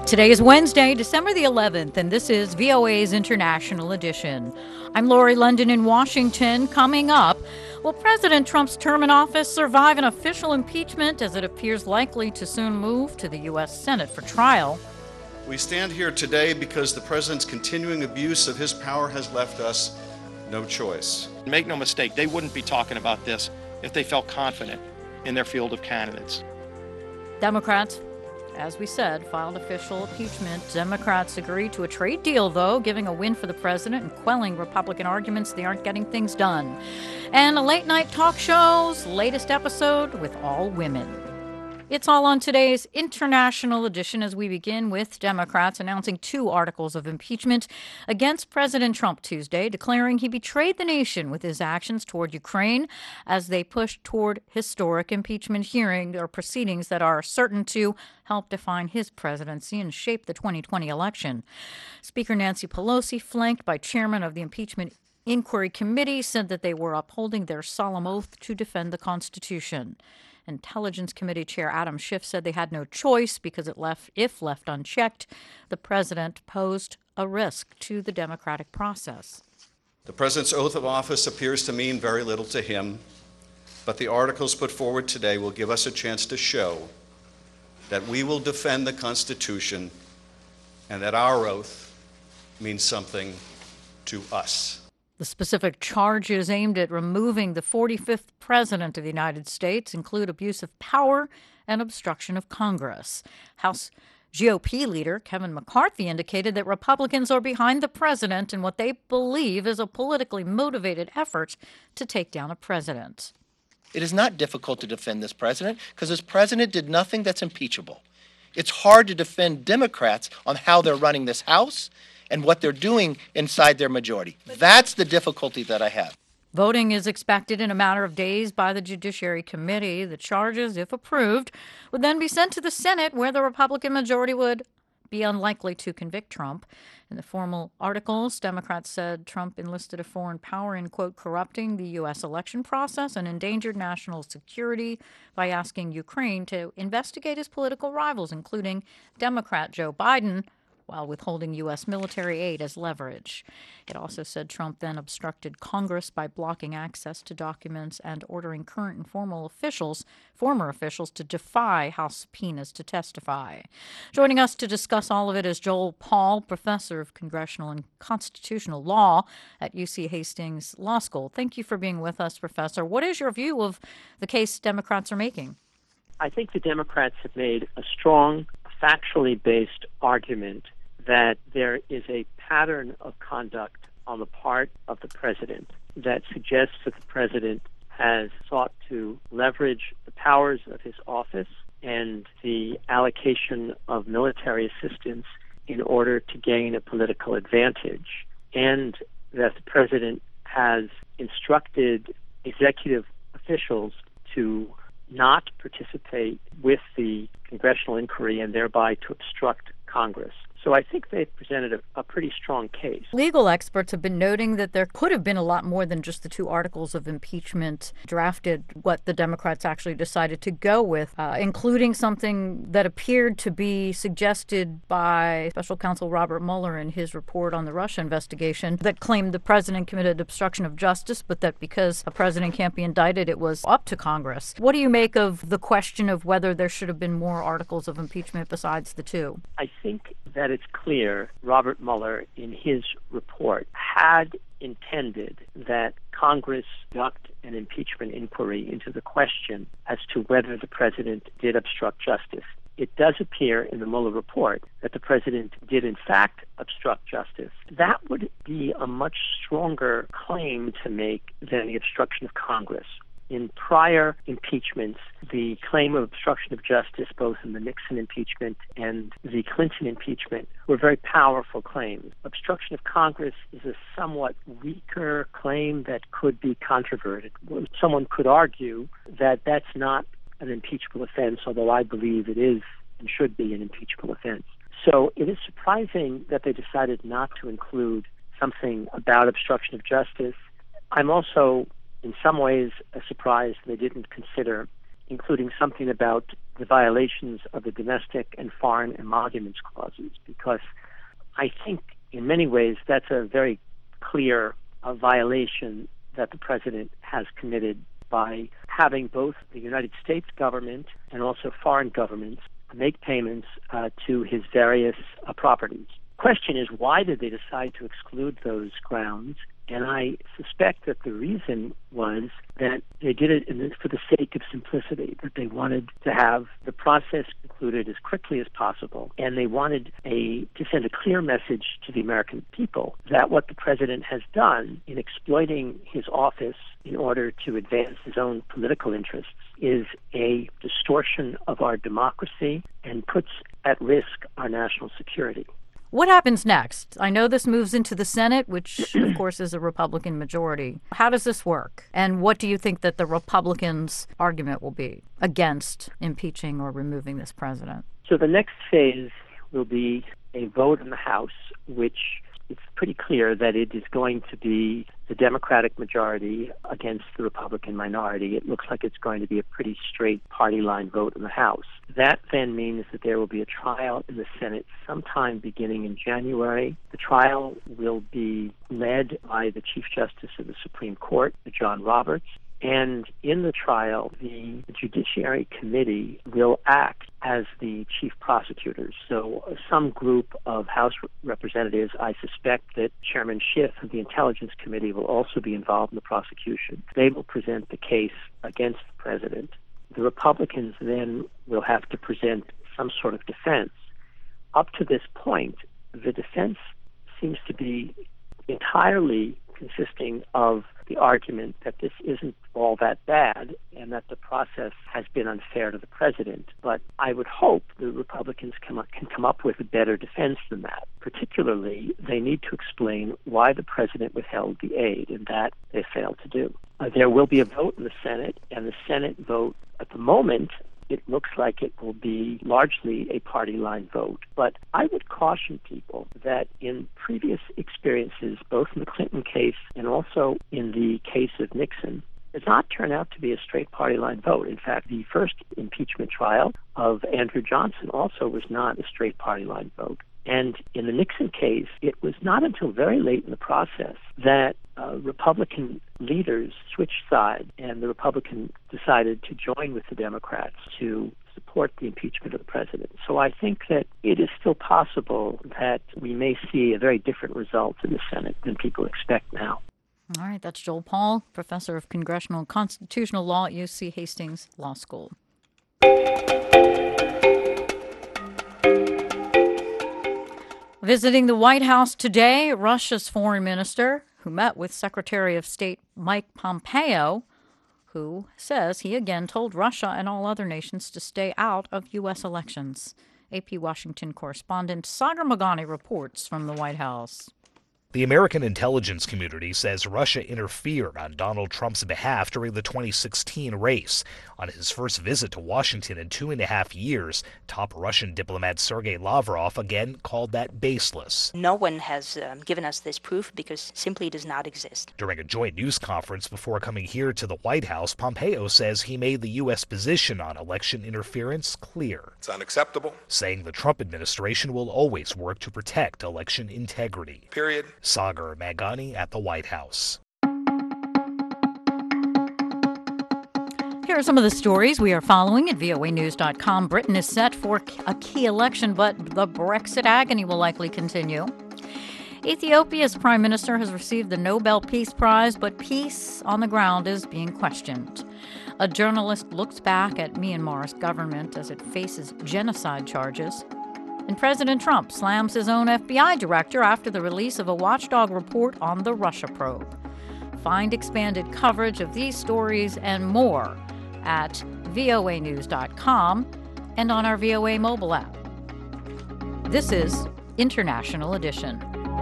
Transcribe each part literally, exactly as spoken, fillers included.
Today is Wednesday, December the eleventh, and this is V O A's International Edition. I'm Lori London in Washington. Coming up, will President Trump's term in office survive an official impeachment as it appears likely to soon move to the U S Senate for trial? We stand here today because the president's continuing abuse of his power has left us no choice. Make no mistake, they wouldn't be talking about this if they felt confident in their field of candidates. Democrats, as we said, filed official impeachment. Democrats agreed to a trade deal, though, giving a win for the president and quelling Republican arguments they aren't getting things done. And a late-night talk show's latest episode with all women. It's all on today's International Edition as we begin with Democrats announcing two articles of impeachment against President Trump Tuesday, declaring he betrayed the nation with his actions toward Ukraine as they push toward historic impeachment hearing or proceedings that are certain to help define his presidency and shape the twenty twenty election. Speaker Nancy Pelosi, flanked by chairman of the Impeachment Inquiry Committee, said that they were upholding their solemn oath to defend the Constitution. Intelligence Committee Chair Adam Schiff said they had no choice because it left, if left unchecked, the president posed a risk to the democratic process. The president's oath of office appears to mean very little to him, but the articles put forward today will give us a chance to show that we will defend the Constitution and that our oath means something to us. The specific charges aimed at removing the forty-fifth president of the United States include abuse of power and obstruction of Congress. House G O P leader Kevin McCarthy indicated that Republicans are behind the president in what they believe is a politically motivated effort to take down a president. It is not difficult to defend this president because this president did nothing that's impeachable. It's hard to defend Democrats on how they're running this House and what they're doing inside their majority. That's the difficulty that I have. Voting is expected in a matter of days by the Judiciary Committee. The charges, if approved, would then be sent to the Senate, where the Republican majority would be unlikely to convict Trump. In the formal articles, Democrats said Trump enlisted a foreign power in, quote, corrupting the U S election process and endangered national security by asking Ukraine to investigate his political rivals, including Democrat Joe Biden, while withholding U S military aid as leverage. It also said Trump then obstructed Congress by blocking access to documents and ordering current and former officials, former officials to defy House subpoenas to testify. Joining us to discuss all of it is Joel Paul, professor of congressional and constitutional law at U C Hastings Law School. Thank you for being with us, Professor. What is your view of the case Democrats are making? I think the Democrats have made a strong, factually based argument that there is a pattern of conduct on the part of the president that suggests that the president has sought to leverage the powers of his office and the allocation of military assistance in order to gain a political advantage, and that the president has instructed executive officials to not participate with the congressional inquiry and thereby to obstruct Congress. So I think they've presented a, a pretty strong case. Legal experts have been noting that there could have been a lot more than just the two articles of impeachment drafted, what the Democrats actually decided to go with, uh, including something that appeared to be suggested by Special Counsel Robert Mueller in his report on the Russia investigation that claimed the president committed obstruction of justice, but that because a president can't be indicted, it was up to Congress. What do you make of the question of whether there should have been more articles of impeachment besides the two? I think that it's clear Robert Mueller, in his report, had intended that Congress conduct an impeachment inquiry into the question as to whether the president did obstruct justice. It does appear in the Mueller report that the president did in fact obstruct justice. That would be a much stronger claim to make than the obstruction of Congress. In prior impeachments, the claim of obstruction of justice, both in the Nixon impeachment and the Clinton impeachment, were very powerful claims. Obstruction of Congress is a somewhat weaker claim that could be controverted. Someone could argue that that's not an impeachable offense, although I believe it is and should be an impeachable offense. So it is surprising that they decided not to include something about obstruction of justice. I'm also in some ways surprised they didn't consider including something about the violations of the domestic and foreign emoluments clauses, because I think in many ways that's a very clear uh, violation that the president has committed by having both the United States government and also foreign governments make payments uh, to his various uh, properties. The question is, why did they decide to exclude those grounds? And I suspect that the reason was that they did it in the, for the sake of simplicity, that they wanted to have the process concluded as quickly as possible, and they wanted a, to send a clear message to the American people that what the president has done in exploiting his office in order to advance his own political interests is a distortion of our democracy and puts at risk our national security. What happens next? I know this moves into the Senate, which, of course, is a Republican majority. How does this work? And what do you think that the Republicans' argument will be against impeaching or removing this president? So the next phase will be a vote in the House, which it's pretty clear that it is going to be the Democratic majority against the Republican minority. It looks like it's going to be a pretty straight party line vote in the House. That then means that there will be a trial in the Senate sometime beginning in January. The trial will be led by the Chief Justice of the Supreme Court, John Roberts. And in the trial, the Judiciary Committee will act as the chief prosecutors. So uh, some group of House representatives, I suspect that Chairman Schiff of the Intelligence Committee will also be involved in the prosecution. They will present the case against the president. The Republicans then will have to present some sort of defense. Up to this point, the defense seems to be entirely consisting of the argument that this isn't all that bad and that the process has been unfair to the president. But I would hope the Republicans can, can come up with a better defense than that. Particularly, they need to explain why the president withheld the aid, and that they failed to do. Uh, there will be a vote in the Senate, and the Senate vote at the moment, it looks like it will be largely a party line vote. But I would caution people that in previous experiences, both in the Clinton case and also in the case of Nixon, does not turn out to be a straight party line vote. In fact, the first impeachment trial of Andrew Johnson also was not a straight party line vote. And in the Nixon case, it was not until very late in the process that uh, Republican leaders switched sides, and the Republicans decided to join with the Democrats to support the impeachment of the president. So I think that it is still possible that we may see a very different result in the Senate than people expect now. All right, that's Joel Paul, professor of congressional and constitutional law at U C Hastings Law School. Visiting the White House today, Russia's foreign minister, who met with Secretary of State Mike Pompeo, who says he again told Russia and all other nations to stay out of U S elections. A P Washington correspondent Sagar Meghani reports from the White House. The American intelligence community says Russia interfered on Donald Trump's behalf during the twenty sixteen race. On his first visit to Washington in two and a half years, top Russian diplomat Sergei Lavrov again called that baseless. No one has um, given us this proof because simply it does not exist. During a joint news conference before coming here to the White House, Pompeo says he made the U S position on election interference clear. It's unacceptable. Saying the Trump administration will always work to protect election integrity. Period. Sagar Meghani at the White House. Here are some of the stories we are following at V O A news dot com. Britain is set for a key election, but the Brexit agony will likely continue. Ethiopia's prime minister has received the Nobel Peace Prize, but peace on the ground is being questioned. A journalist looks back at Myanmar's government as it faces genocide charges. And President Trump slams his own F B I director after the release of a watchdog report on the Russia probe. Find expanded coverage of these stories and more at V O A news dot com and on our V O A mobile app. This is International Edition.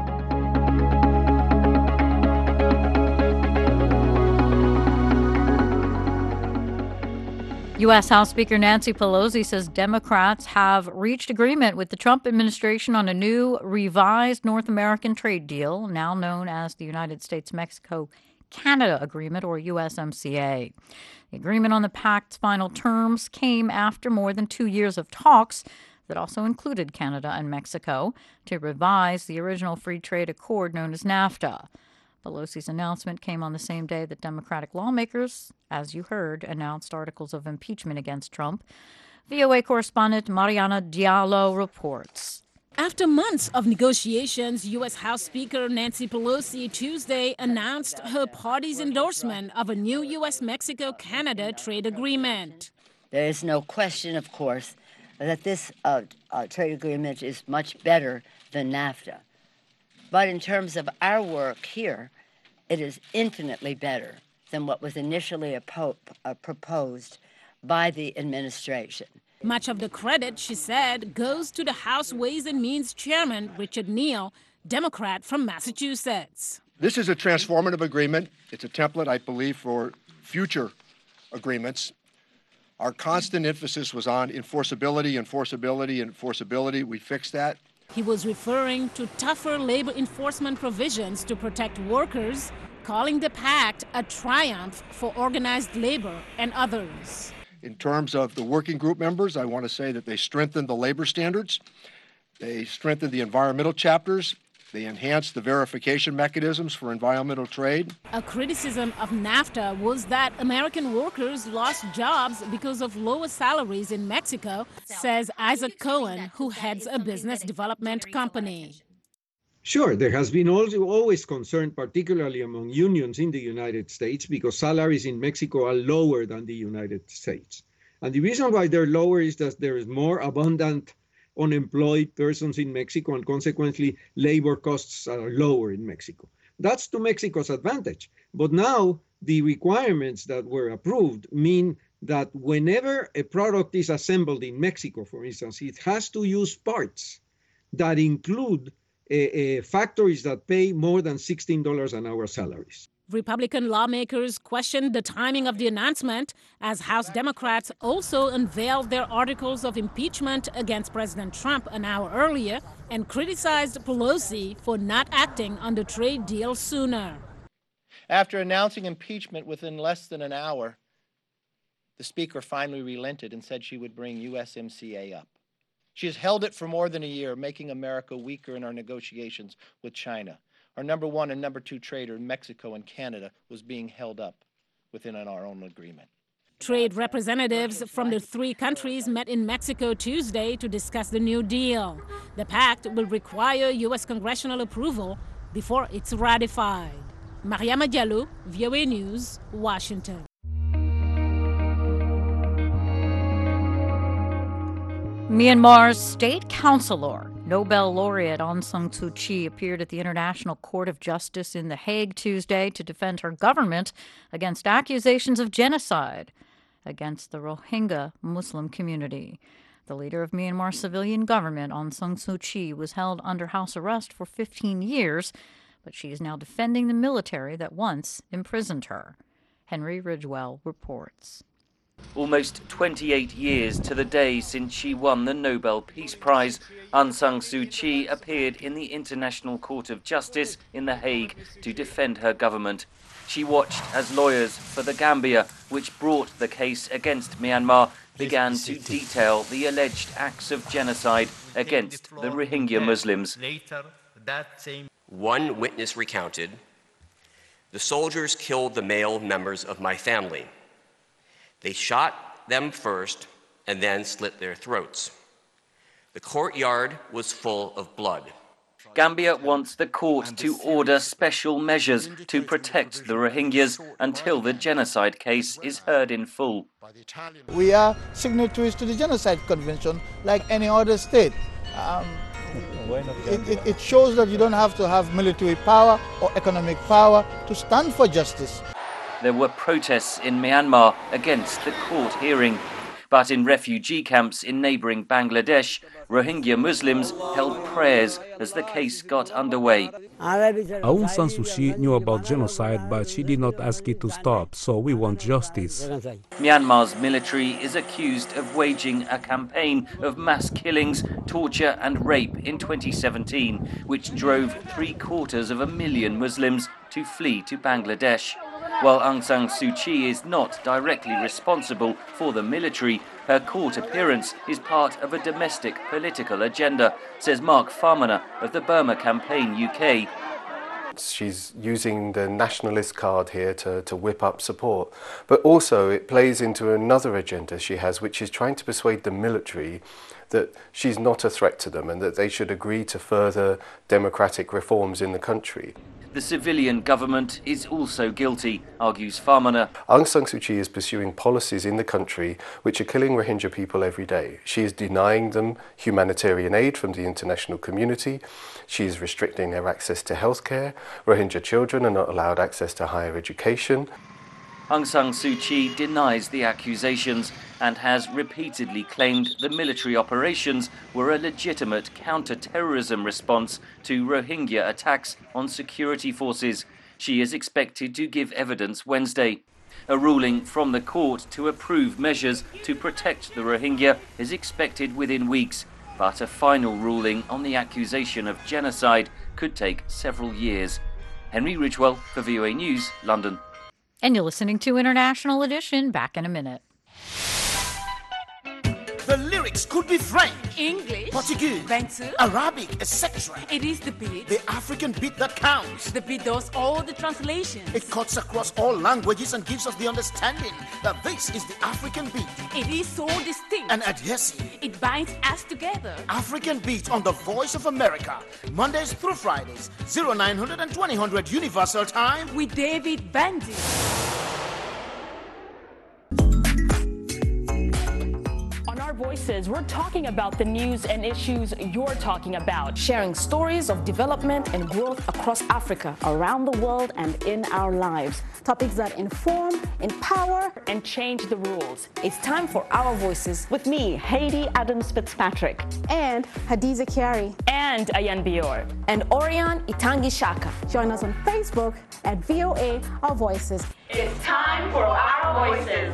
U S. House Speaker Nancy Pelosi says Democrats have reached agreement with the Trump administration on a new revised North American trade deal, now known as the United States-Mexico Canada Agreement, or U S M C A. The agreement on the pact's final terms came after more than two years of talks that also included Canada and Mexico to revise the original free trade accord known as NAFTA. Pelosi's announcement came on the same day that Democratic lawmakers, as you heard, announced articles of impeachment against Trump. V O A correspondent Mariana Diallo reports. After months of negotiations, U S House Speaker Nancy Pelosi Tuesday announced her party's endorsement of a new U S Mexico Canada trade agreement. There is no question, of course, that this uh, uh, trade agreement is much better than NAFTA. But in terms of our work here, it is infinitely better than what was initially oppo- uh, proposed by the administration. Much of the credit, she said, goes to the House Ways and Means Chairman, Richard Neal, Democrat from Massachusetts. This is a transformative agreement. It's a template, I believe, for future agreements. Our constant emphasis was on enforceability, enforceability, enforceability. We fixed that. He was referring to tougher labor enforcement provisions to protect workers, calling the pact a triumph for organized labor and others. In terms of the working group members, I want to say that they strengthened the labor standards, they strengthened the environmental chapters, they enhanced the verification mechanisms for environmental trade. A criticism of NAFTA was that American workers lost jobs because of lower salaries in Mexico, says Isaac Cohen, who heads a business development company. Sure, there has been also always concern, particularly among unions in the United States, because salaries in Mexico are lower than the United States. And the reason why they're lower is that there is more abundant unemployed persons in Mexico, and consequently, labor costs are lower in Mexico. That's to Mexico's advantage. But now, the requirements that were approved mean that whenever a product is assembled in Mexico, for instance, it has to use parts that include Uh, uh, factories that pay more than sixteen dollars an hour salaries. Republican lawmakers questioned the timing of the announcement as House Democrats also unveiled their articles of impeachment against President Trump an hour earlier and criticized Pelosi for not acting on the trade deal sooner. After announcing impeachment within less than an hour, the Speaker finally relented and said she would bring U S M C A up. She has held it for more than a year, making America weaker in our negotiations with China. Our number one and number two trader, Mexico and Canada, was being held up within our own agreement. Trade representatives from the three countries met in Mexico Tuesday to discuss the new deal. The pact will require U S congressional approval before it's ratified. Mariama Diallo, V O A News, Washington. Myanmar's state councilor, Nobel laureate Aung San Suu Kyi, appeared at the International Court of Justice in The Hague Tuesday to defend her government against accusations of genocide against the Rohingya Muslim community. The leader of Myanmar's civilian government, Aung San Suu Kyi, was held under house arrest for fifteen years, but she is now defending the military that once imprisoned her. Henry Ridgewell reports. Almost twenty-eight years to the day since she won the Nobel Peace Prize, Aung San Suu Kyi appeared in the International Court of Justice in The Hague to defend her government. She watched as lawyers for the Gambia, which brought the case against Myanmar, began to detail the alleged acts of genocide against the Rohingya Muslims. One witness recounted, "The soldiers killed the male members of my family. They shot them first and then slit their throats. The courtyard was full of blood." Gambia wants the court to order special measures to protect the Rohingyas until the genocide case is heard in full. We are signatories to the Genocide Convention like any other state. Um, it, it, it shows that you don't have to have military power or economic power to stand for justice. There were protests in Myanmar against the court hearing. But in refugee camps in neighbouring Bangladesh, Rohingya Muslims held prayers as the case got underway. Aung San Suu Kyi knew about genocide, but she did not ask it to stop, so we want justice. Myanmar's military is accused of waging a campaign of mass killings, torture and rape in twenty seventeen, which drove three quarters of a million Muslims to flee to Bangladesh. While Aung San Suu Kyi is not directly responsible for the military, her court appearance is part of a domestic political agenda, says Mark Farmaner of the Burma Campaign U K. She's using the nationalist card here to, to whip up support. But also it plays into another agenda she has, which is trying to persuade the military that she's not a threat to them and that they should agree to further democratic reforms in the country. The civilian government is also guilty, argues Farmaner. Aung San Suu Kyi is pursuing policies in the country which are killing Rohingya people every day. She is denying them humanitarian aid from the international community. She is restricting their access to healthcare. Rohingya children are not allowed access to higher education. Aung San Suu Kyi denies the accusations and has repeatedly claimed the military operations were a legitimate counter-terrorism response to Rohingya attacks on security forces. She is expected to give evidence Wednesday. A ruling from the court to approve measures to protect the Rohingya is expected within weeks, but a final ruling on the accusation of genocide could take several years. Henry Ridgewell for V O A News, London. And you're listening to International Edition. Back in a minute. The lyrics could be French, English, Portuguese, Bantu, Arabic, et cetera. It is the beat. The African beat that counts. The beat does all the translations. It cuts across all languages and gives us the understanding that this is the African beat. It is so distinct and adhesive. It binds us together. African beat on the Voice of America, Mondays through Fridays, oh nine hundred and twenty hundred Universal Time with David Bandy. Voices, we're talking about the news and issues you're talking about, sharing stories of development and growth across Africa, around the world, and in our lives. Topics that inform, empower, and change the rules. It's time for Our Voices with me, Haiti Adams Fitzpatrick, and Hadiza Kiari, and Ayan Bior, and Orion Itangi Shaka. Join us on Facebook at V O A Our Voices. It's time for Our Voices.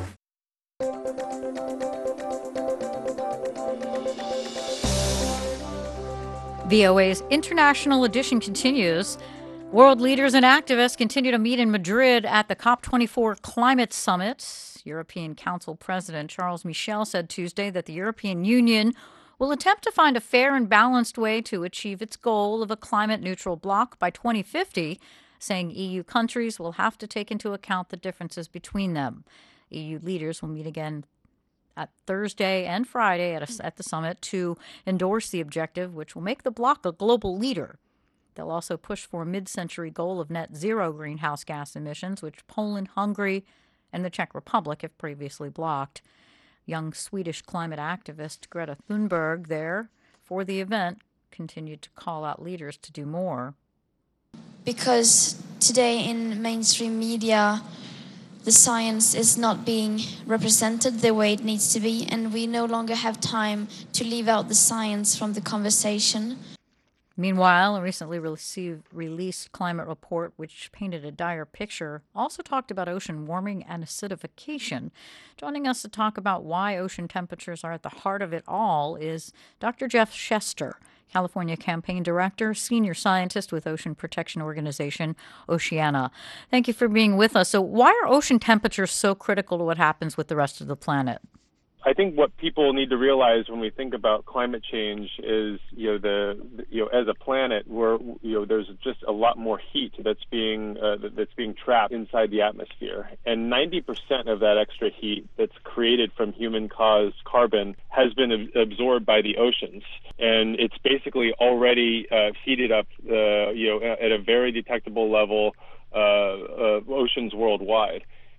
V O A's International Edition continues. World leaders and activists continue to meet in Madrid at the COP twenty-four Climate Summit. European Council President Charles Michel said Tuesday that the European Union will attempt to find a fair and balanced way to achieve its goal of a climate-neutral bloc by twenty fifty, saying E U countries will have to take into account the differences between them. E U leaders will meet again at Thursday and Friday at, a, at the summit to endorse the objective, which will make the bloc a global leader. They'll also push for a mid-century goal of net zero greenhouse gas emissions, which Poland, Hungary, and the Czech Republic have previously blocked. Young Swedish climate activist Greta Thunberg there for the event continued to call out leaders to do more. Because today in mainstream media, the science is not being represented the way it needs to be, and we no longer have time to leave out the science from the conversation. Meanwhile, a recently received, released climate report, which painted a dire picture, also talked about ocean warming and acidification. Joining us to talk about why ocean temperatures are at the heart of it all is Doctor Jeff Chester, California Campaign Director, Senior Scientist with Ocean Protection Organization, Oceana. Thank you for being with us. So why are ocean temperatures so critical to what happens with the rest of the planet? I think what people need to realize when we think about climate change is, you know, the, you know, as a planet, we're, you know, there's just a lot more heat that's being uh, that's being trapped inside the atmosphere, and ninety percent of that extra heat that's created from human-caused carbon has been ab- absorbed by the oceans, and it's basically already uh, heated up, uh, you know, at a very detectable level, uh, uh, oceans worldwide.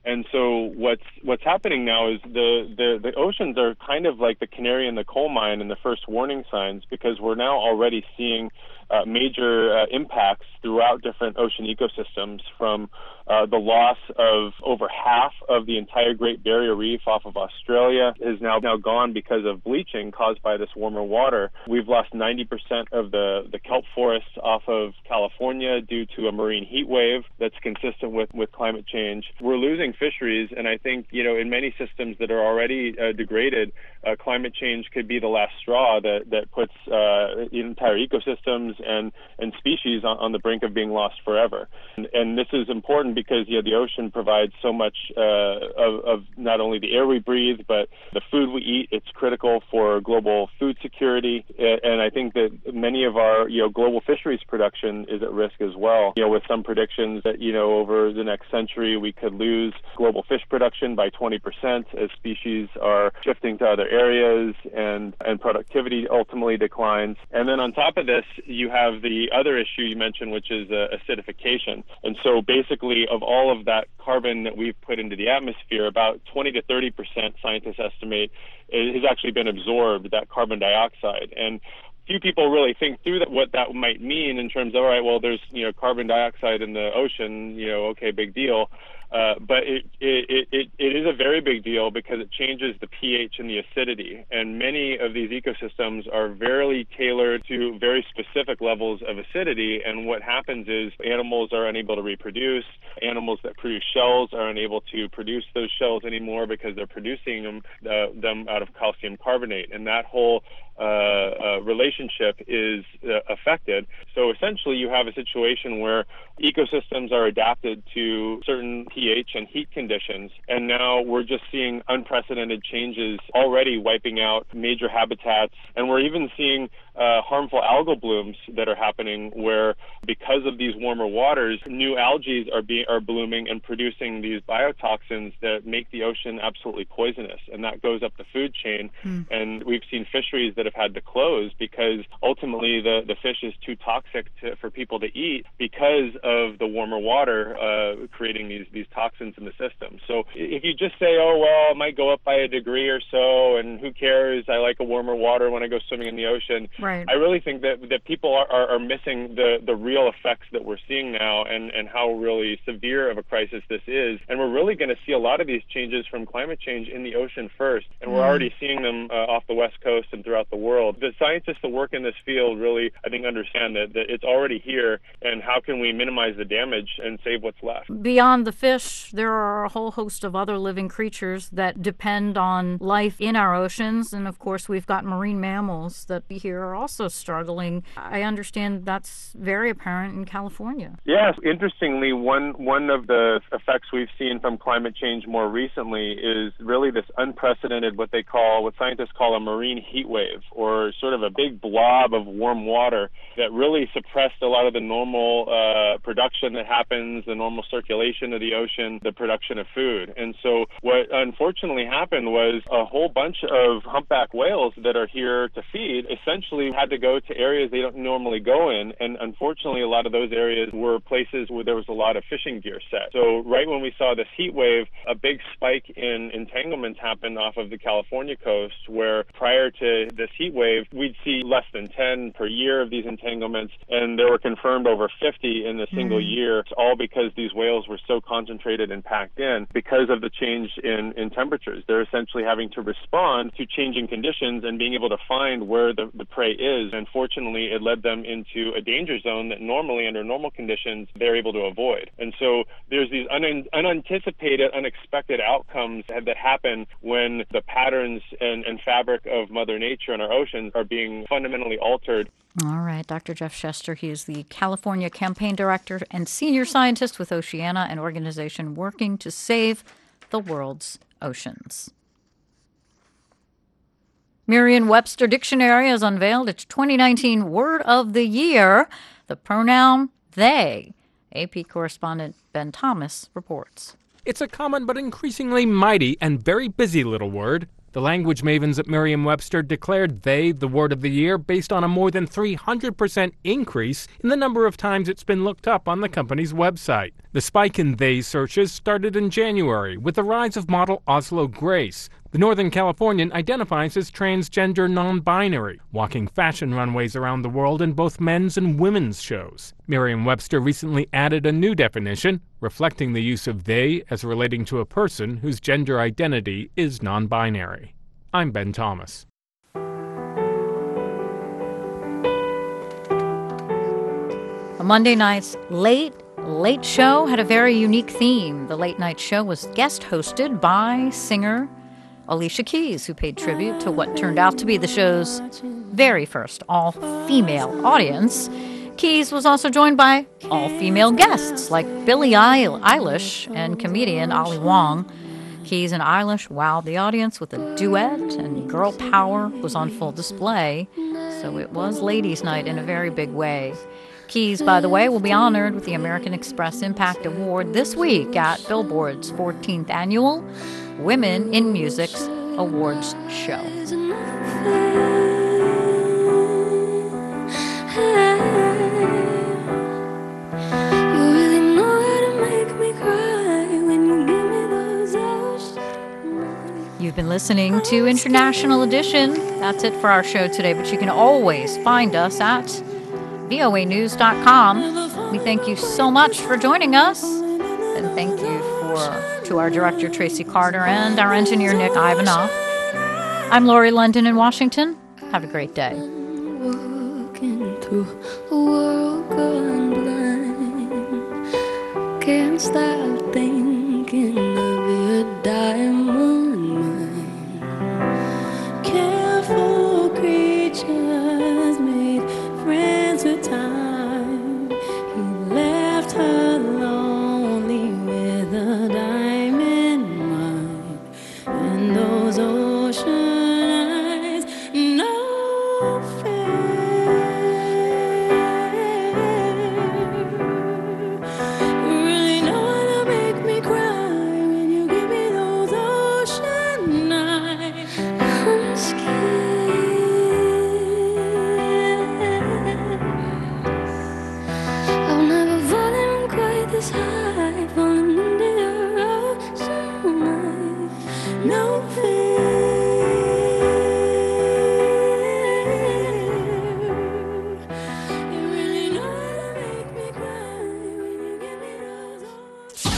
And so what's what's happening now is the, the, the oceans are kind of like the canary in the coal mine in the first warning signs, because we're now already seeing uh, major uh, impacts throughout different ocean ecosystems, from uh, the loss of over half of the entire Great Barrier Reef off of Australia is now, now gone because of bleaching caused by this warmer water. We've lost ninety percent of the, the kelp forests off of California due to a marine heat wave that's consistent with, with climate change. We're losing fisheries, and I think, you know, in many systems that are already uh, degraded, uh, climate change could be the last straw that, that puts uh, entire ecosystems and, and species on, on the brink of being lost forever. And, and this is important because, you know, the ocean provides so much uh, of, of not only the air we breathe, but the food we eat. It's critical for global food security. And I think that many of our, you know, global fisheries production is at risk as well. You know, with some predictions that, you know, over the next century, we could lose global fish production by twenty percent as species are shifting to other areas and, and productivity ultimately declines. And then on top of this, you have the other issue you mentioned, which is uh, acidification. And so basically of all of that carbon that we've put into the atmosphere, about twenty to thirty percent, scientists estimate, has actually been absorbed, that carbon dioxide. And few people really think through that, what that might mean in terms of, all right, well, there's, you know, carbon dioxide in the ocean, you know, okay, big deal. Uh, but it, it, it, it is a very big deal because it changes the pH and the acidity. And many of these ecosystems are very tailored to very specific levels of acidity. And what happens is animals are unable to reproduce. Animals that produce shells are unable to produce those shells anymore because they're producing them, uh, them out of calcium carbonate. And that whole uh, uh, relationship is uh, affected. So essentially you have a situation where ecosystems are adapted to certain pH and heat conditions, and now we're just seeing unprecedented changes already wiping out major habitats, and we're even seeing uh, harmful algal blooms that are happening where, because of these warmer waters, new algae are being are blooming and producing these biotoxins that make the ocean absolutely poisonous, and that goes up the food chain. Mm. And we've seen fisheries that have had to close because ultimately the, the fish is too toxic to, for people to eat because of the warmer water uh, creating these, these toxins in the system. So if you just say, oh, well, it might go up by a degree or so, and who cares, I like a warmer water when I go swimming in the ocean. Right. I really think that, that people are, are, are missing the, the real effects that we're seeing now and, and how really severe of a crisis this is. And we're really going to see a lot of these changes from climate change in the ocean first. And we're mm. already seeing them uh, off the West Coast and throughout the world. The scientists that work in this field really, I think, understand that, that it's already here, and how can we minimize the damage and save what's left. Beyond the fish, there are a whole host of other living creatures that depend on life in our oceans. And of course, we've got marine mammals that here are also struggling. I understand that's very apparent in California. Yes, interestingly, one, one of the effects we've seen from climate change more recently is really this unprecedented, what they call, what scientists call a marine heat wave, or sort of a big blob of warm water that really suppressed a lot of the normal uh, production that happens, the normal circulation of the ocean, the production of food. And so what unfortunately happened was a whole bunch of humpback whales that are here to feed essentially had to go to areas they don't normally go in. And unfortunately, a lot of those areas were places where there was a lot of fishing gear set. So right when we saw this heat wave, a big spike in entanglements happened off of the California coast, where prior to this heat wave, we'd see less than ten per year of these entanglements, and there were confirmed over fifty in a single mm. year, it's all because these whales were so concentrated and packed in because of the change in, in temperatures. They're essentially having to respond to changing conditions and being able to find where the, the prey is. And fortunately, it led them into a danger zone that normally, under normal conditions, they're able to avoid. And so there's these un- unanticipated, unexpected outcomes that, that happen when the patterns and, and fabric of Mother Nature and our oceans are being fundamentally altered. All right, Doctor Jeff Shuster, he is the California Campaign Director and Senior Scientist with Oceana, an organization working to save the world's oceans. Merriam-Webster Dictionary has unveiled its twenty nineteen Word of the Year, the pronoun they. A P correspondent Ben Thomas reports. It's a common but increasingly mighty and very busy little word, The language mavens at Merriam-Webster declared they the word of the year based on a more than three hundred percent increase in the number of times it's been looked up on the company's website. The spike in they searches started in January with the rise of model Oslo Grace. The Northern Californian identifies as transgender non-binary, walking fashion runways around the world in both men's and women's shows. Merriam-Webster recently added a new definition, reflecting the use of they as relating to a person whose gender identity is non-binary. I'm Ben Thomas. Monday night's Late Late Show had a very unique theme. The late night show was guest hosted by singer Alicia Keys, who paid tribute to what turned out to be the show's very first all-female audience. Keys was also joined by all-female guests like Billie Eilish and comedian Ali Wong. Keys and Eilish wowed the audience with a duet, and girl power was on full display, so it was ladies' night in a very big way. Keys, by the way, will be honored with the American Express Impact Award this week at Billboard's fourteenth Annual Women in Music's Awards Show. You've been listening to International Edition. That's it for our show today, but you can always find us at V O A news dot com. We thank you so much for joining us, and thank you for to our director Tracy Carter and our engineer Nick Ivanoff. I'm Lori London in Washington. Have a great day. Walking through a world gone blind, can't stop thinking of your diamond mind. Careful creatures made friends with time. He left her lonely with a diamond mind, and those ocean eyes, no fear. You really know how to make me cry when you give me those ocean eyes. I'm scared. I've never fallen quite this high, falling under your ocean eyes. No fear. You really know how to make me cry when you give me those.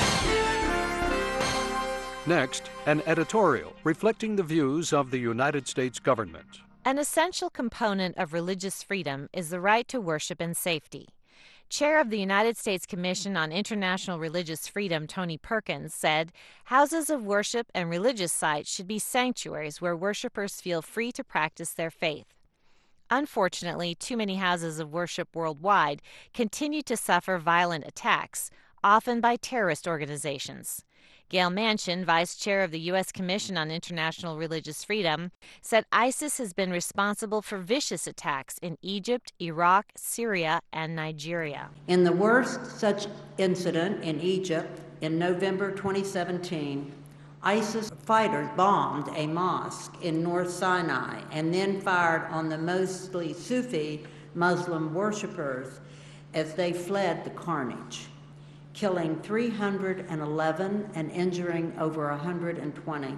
Next, an editorial reflecting the views of the United States government. An essential component of religious freedom is the right to worship in safety. Chair of the United States Commission on International Religious Freedom, Tony Perkins, said, "Houses of worship and religious sites should be sanctuaries where worshipers feel free to practice their faith." Unfortunately, too many houses of worship worldwide continue to suffer violent attacks, often by terrorist organizations. Gail Manchin, vice chair of the U S Commission on International Religious Freedom, said ISIS has been responsible for vicious attacks in Egypt, Iraq, Syria, and Nigeria. In the worst such incident in Egypt in November twenty seventeen, ISIS fighters bombed a mosque in North Sinai and then fired on the mostly Sufi Muslim worshippers as they fled the carnage, killing three hundred eleven and injuring over one hundred twenty.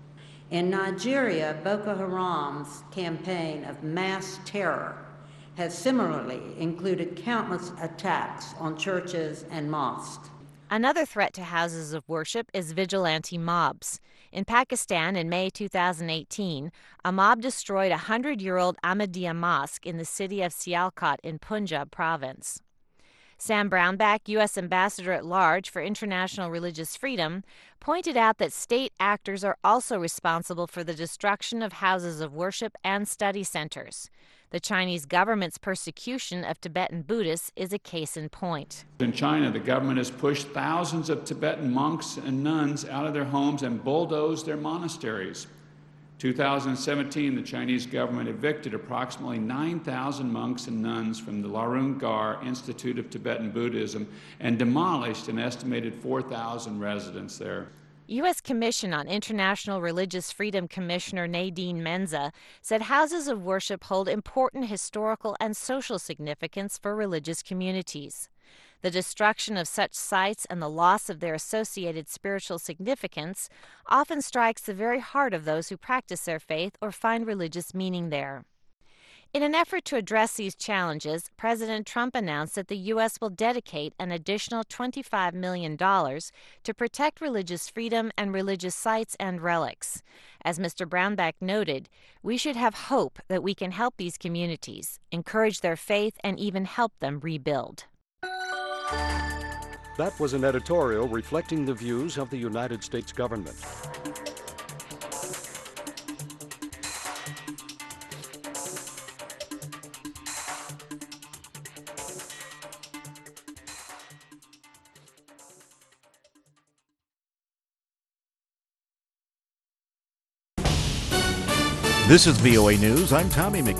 In Nigeria, Boko Haram's campaign of mass terror has similarly included countless attacks on churches and mosques. Another threat to houses of worship is vigilante mobs. In Pakistan in May two thousand eighteen, a mob destroyed a hundred-year-old Ahmadiyya mosque in the city of Sialkot in Punjab province. Sam Brownback, U S Ambassador at Large for International Religious Freedom, pointed out that state actors are also responsible for the destruction of houses of worship and study centers. The Chinese government's persecution of Tibetan Buddhists is a case in point. In China, the government has pushed thousands of Tibetan monks and nuns out of their homes and bulldozed their monasteries. two thousand seventeen, the Chinese government evicted approximately nine thousand monks and nuns from the Larung Gar Institute of Tibetan Buddhism and demolished an estimated four thousand residents there. U S Commission on International Religious Freedom Commissioner Nadine Menza said houses of worship hold important historical and social significance for religious communities. The destruction of such sites and the loss of their associated spiritual significance often strikes the very heart of those who practice their faith or find religious meaning there. In an effort to address these challenges, President Trump announced that the U S will dedicate an additional twenty-five million dollars to protect religious freedom and religious sites and relics. As Mister Brownback noted, we should have hope that we can help these communities, encourage their faith, and even help them rebuild. That was an editorial reflecting the views of the United States government. This is V O A News. I'm Tommy McKee.